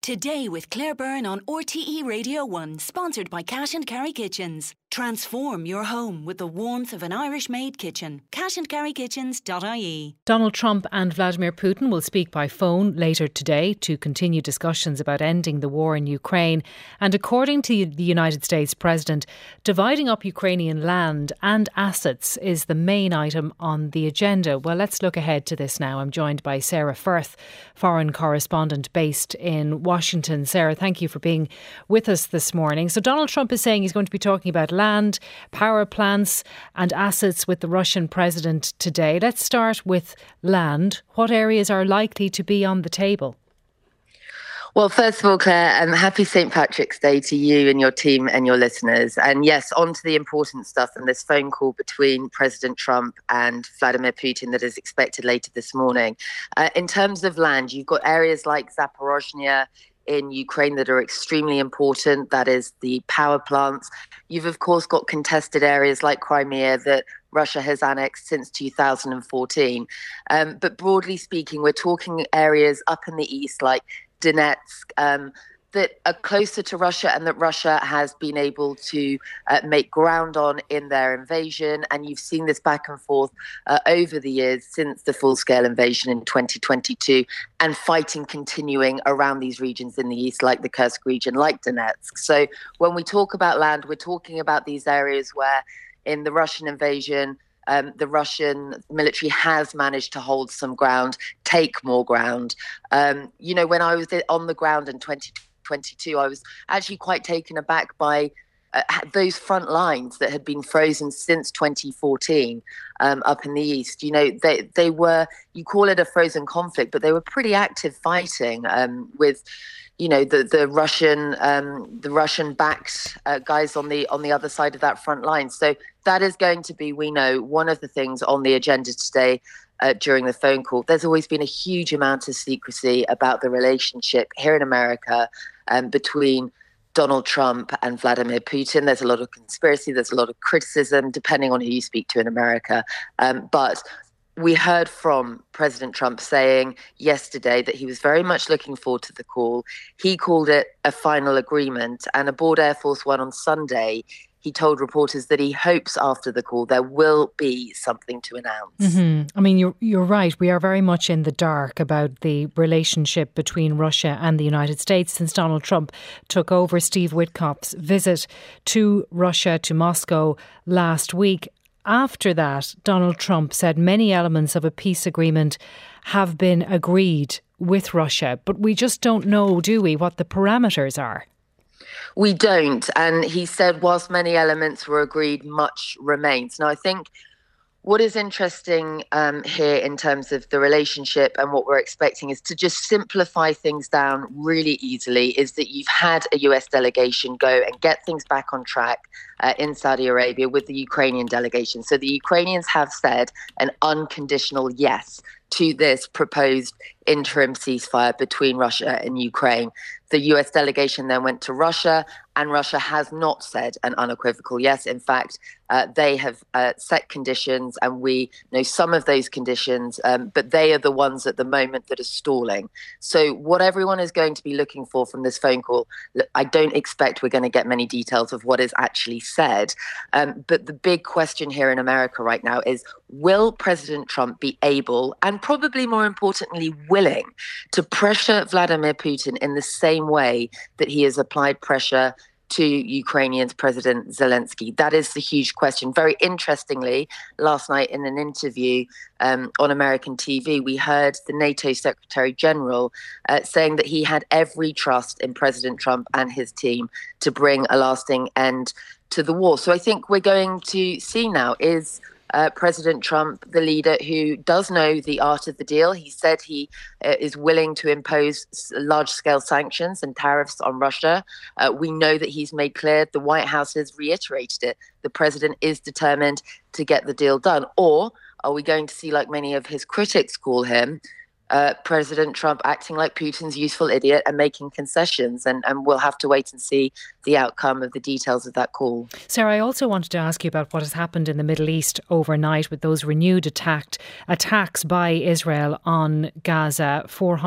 Today with Claire Byrne on RTE Radio 1, sponsored by Cash and Carry Kitchens. Transform your home with the warmth of an Irish-made kitchen. cashandcarrykitchens.ie. Donald Trump and Vladimir Putin will speak by phone later today to continue discussions about ending the war in Ukraine. And according to the United States President, dividing up Ukrainian land and assets is the main item on the agenda. Well, let's look ahead to this now. I'm joined by Sarah Firth, foreign correspondent based in Washington. Sarah, thank you for being with us this morning. So Donald Trump is saying he's going to be talking about land, power plants and assets with the Russian president today. Let's start with land. What areas are likely to be on the table? Well, first of all, Claire, happy St. Patrick's Day to you and your team and your listeners. And yes, on to the important stuff and this phone call between President Trump and Vladimir Putin that is expected later this morning. In terms of land, you've got areas like Zaporozhye in Ukraine that are extremely important. That is the power plants. You've, of course, got contested areas like Crimea that Russia has annexed since 2014. But broadly speaking, we're talking areas up in the east like Donetsk, that are closer to Russia and that Russia has been able to make ground on in their invasion. And you've seen this back and forth over the years since the full-scale invasion in 2022, and fighting continuing around these regions in the east, like the Kursk region, like Donetsk. So when we talk about land, we're talking about these areas where in the Russian invasion, the Russian military has managed to hold some ground, take more ground. When I was on the ground in 2022, I was actually quite taken aback by those front lines that had been frozen since 2014 up in the east. They were, you call it a frozen conflict, but they were pretty active fighting with the Russian backed guys on the other side of that front line. So that is going to be, we know, one of the things on the agenda today during the phone call. There's always been a huge amount of secrecy about the relationship here in America between Donald Trump and Vladimir Putin. There's a lot of conspiracy, there's a lot of criticism, depending on who you speak to in America. But we heard from President Trump saying yesterday that he was very much looking forward to the call. He called it a final agreement. And aboard Air Force One on Sunday, he told reporters that he hopes after the call there will be something to announce. Mm-hmm. I mean, you're right. We are very much in the dark about the relationship between Russia and the United States since Donald Trump took over. Steve Witkoff's visit to Russia, to Moscow last week. After that, Donald Trump said many elements of a peace agreement have been agreed with Russia, but we just don't know, do we, what the parameters are? We don't. And he said, whilst many elements were agreed, much remains. Now, I think what is interesting here in terms of the relationship and what we're expecting is to just simplify things down really easily, is that you've had a US delegation go and get things back on track in Saudi Arabia with the Ukrainian delegation. So the Ukrainians have said an unconditional yes to this proposed interim ceasefire between Russia and Ukraine. The US delegation then went to Russia, and Russia has not said an unequivocal yes. In fact, they have set conditions, and we know some of those conditions, but they are the ones at the moment that are stalling. So what everyone is going to be looking for from this phone call, I don't expect we're going to get many details of what is actually said. But the big question here in America right now is, will President Trump be able, and probably more importantly, willing to pressure Vladimir Putin in the same way that he has applied pressure to Ukrainian's President Zelensky? That is the huge question. Very interestingly, last night in an interview on American TV, we heard the NATO Secretary General saying that he had every trust in President Trump and his team to bring a lasting end to the war. So I think we're going to see now, is President Trump the leader who does know the art of the deal? He said he is willing to impose large-scale sanctions and tariffs on Russia. We know that he's made clear, the White House has reiterated it, the president is determined to get the deal done. Or are we going to see, like many of his critics call him, President Trump acting like Putin's useful idiot and making concessions. And we'll have to wait and see the outcome of the details of that call. Sarah, I also wanted to ask you about what has happened in the Middle East overnight with those renewed attacks by Israel on Gaza.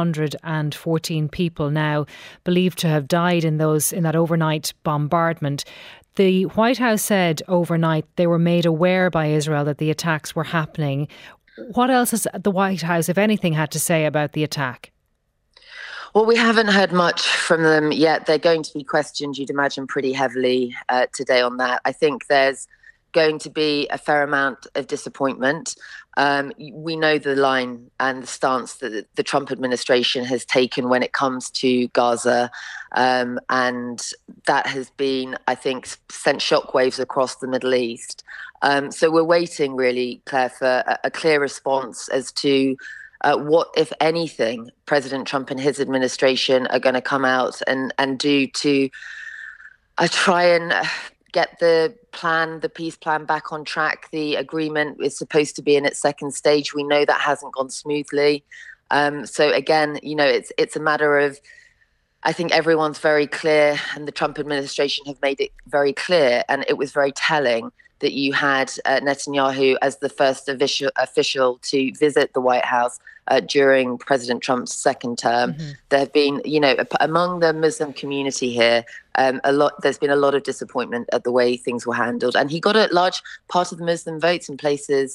414 people now believed to have died in that overnight bombardment. The White House said overnight they were made aware by Israel that the attacks were happening. What else has the White House, if anything, had to say about the attack? Well, we haven't heard much from them yet. They're going to be questioned, you'd imagine, pretty heavily today on that. I think there's going to be a fair amount of disappointment. We know the line and the stance that the Trump administration has taken when it comes to Gaza. And that has been, I think, sent shockwaves across the Middle East. So we're waiting, really, Claire, for a clear response as to what, if anything, President Trump and his administration are going to come out and do to try and get the peace plan back on track. The agreement is supposed to be in its second stage. We know that hasn't gone smoothly. So again, it's a matter of, I think everyone's very clear, and the Trump administration have made it very clear, and it was very telling that you had Netanyahu as the first official to visit the White House during President Trump's second term. Mm-hmm. There have been, among the Muslim community here, there's been a lot of disappointment at the way things were handled. And he got a large part of the Muslim votes in places,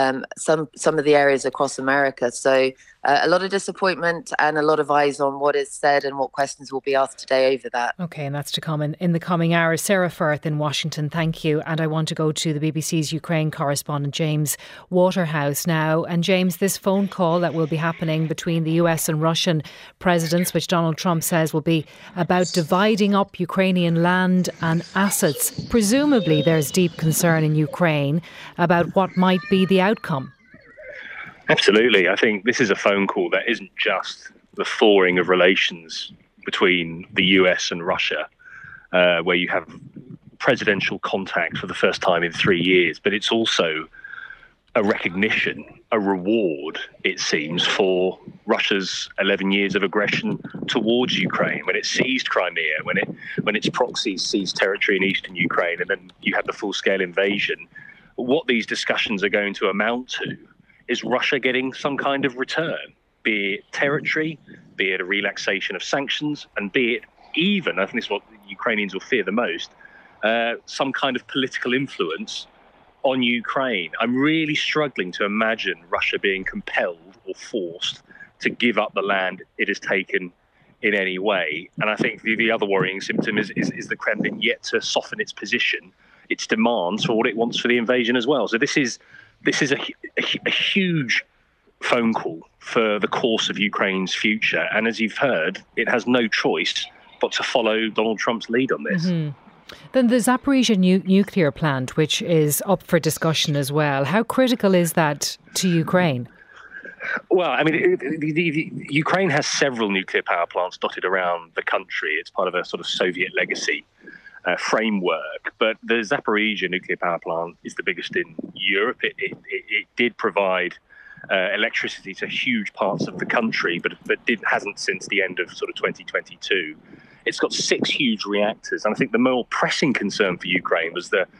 some of the areas across America. So a lot of disappointment and a lot of eyes on what is said and what questions will be asked today over that. OK, and that's to come in the coming hours. Sarah Firth in Washington, thank you. And I want to go to the BBC's Ukraine correspondent, James Waterhouse now. And James, this phone call that will be happening between the US and Russian presidents, which Donald Trump says will be about dividing up Ukrainian land and assets. Presumably there's deep concern in Ukraine about what might be the outcome. Absolutely. I think this is a phone call that isn't just the thawing of relations between the US and Russia, where you have presidential contact for the first time in 3 years, but it's also a recognition, a reward, it seems, for Russia's 11 years of aggression towards Ukraine, when it seized Crimea, when its proxies seized territory in eastern Ukraine, and then you had the full-scale invasion. What these discussions are going to amount to is Russia getting some kind of return, be it territory, be it a relaxation of sanctions, and be it even, I think this is what the Ukrainians will fear the most, some kind of political influence on Ukraine. I'm really struggling to imagine Russia being compelled or forced to give up the land it has taken in any way. And I think the other worrying symptom is the Kremlin yet to soften its position, its demands for what it wants for the invasion as well. So this is a huge phone call for the course of Ukraine's future. And as you've heard, it has no choice but to follow Donald Trump's lead on this. Mm-hmm. Then the Zaporizhzhia nuclear plant, which is up for discussion as well, how critical is that to Ukraine? Well, I mean, Ukraine has several nuclear power plants dotted around the country. It's part of a sort of Soviet legacy framework. But the Zaporizhzhia nuclear power plant is the biggest in Europe. It did provide electricity to huge parts of the country, but hasn't since the end of sort of 2022. It's got 6 huge reactors, and I think the more pressing concern for Ukraine was the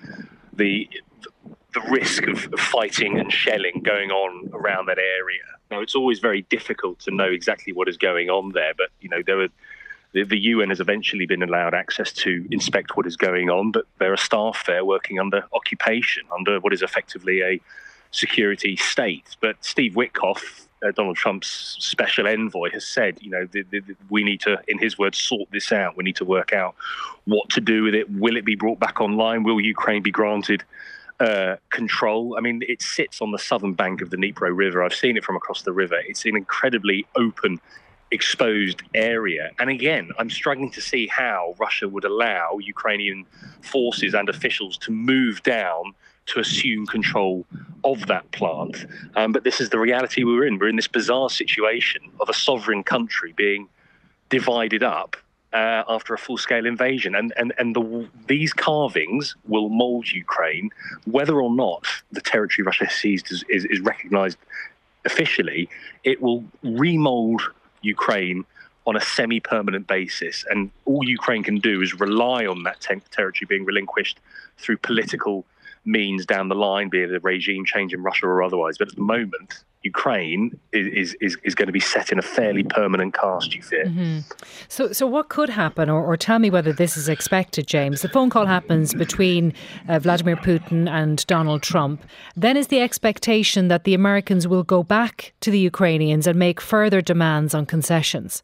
risk of fighting and shelling going on around that area. Now, it's always very difficult to know exactly what is going on there, but the UN has eventually been allowed access to inspect what is going on, but there are staff there working under occupation, under what is effectively a security state. But Steve Witkoff, Donald Trump's special envoy, has said, we need to, in his words, sort this out. We need to work out what to do with it. Will it be brought back online? Will Ukraine be granted control? I mean, it sits on the southern bank of the Dnipro River. I've seen it from across the river. It's an incredibly open, exposed area. And again, I'm struggling to see how Russia would allow Ukrainian forces and officials to move down to assume control of that plant. But this is the reality we're in. We're in this bizarre situation of a sovereign country being divided up after a full-scale invasion. And these carvings will mould Ukraine, whether or not the territory Russia seized is recognised officially, it will remold Ukraine on a semi-permanent basis. And all Ukraine can do is rely on that territory being relinquished through political means down the line, be it a regime change in Russia or otherwise. But at the moment, Ukraine is going to be set in a fairly permanent cast, you fear. Mm-hmm. So what could happen, or tell me whether this is expected, James? The phone call happens between Vladimir Putin and Donald Trump. Then is the expectation that the Americans will go back to the Ukrainians and make further demands on concessions?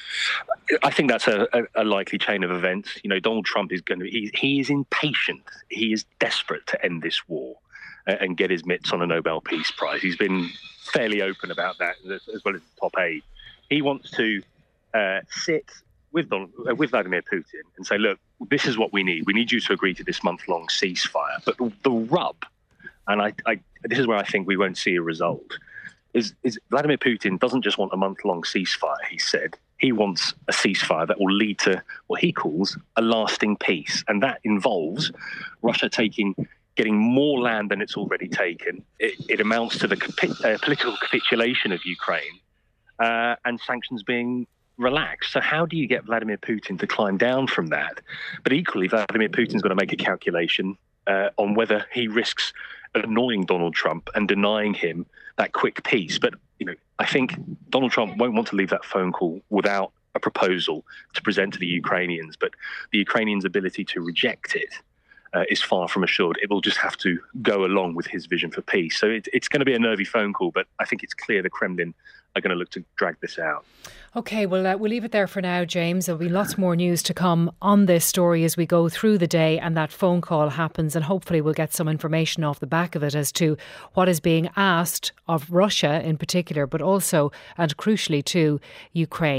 I think that's a likely chain of events. You know, Donald Trump is he is impatient. He is desperate to end this war and get his mitts on a Nobel Peace Prize. He's been fairly open about that, as well as the top aide. He wants to sit with Vladimir Putin and say, look, this is what we need. We need you to agree to this month-long ceasefire. But the rub, and this is where I think we won't see a result, is Vladimir Putin doesn't just want a month-long ceasefire, he said. He wants a ceasefire that will lead to what he calls a lasting peace. And that involves Russia getting more land than it's already taken. It amounts to the political capitulation of Ukraine and sanctions being relaxed. So how do you get Vladimir Putin to climb down from that? But equally, Vladimir Putin's going to make a calculation on whether he risks annoying Donald Trump and denying him that quick peace. But I think Donald Trump won't want to leave that phone call without a proposal to present to the Ukrainians. But the Ukrainians' ability to reject it is far from assured. It will just have to go along with his vision for peace. So it's going to be a nervy phone call, but I think it's clear the Kremlin are going to look to drag this out. OK, well, we'll leave it there for now, James. There'll be lots more news to come on this story as we go through the day and that phone call happens, and hopefully we'll get some information off the back of it as to what is being asked of Russia in particular, but also, and crucially, to Ukraine.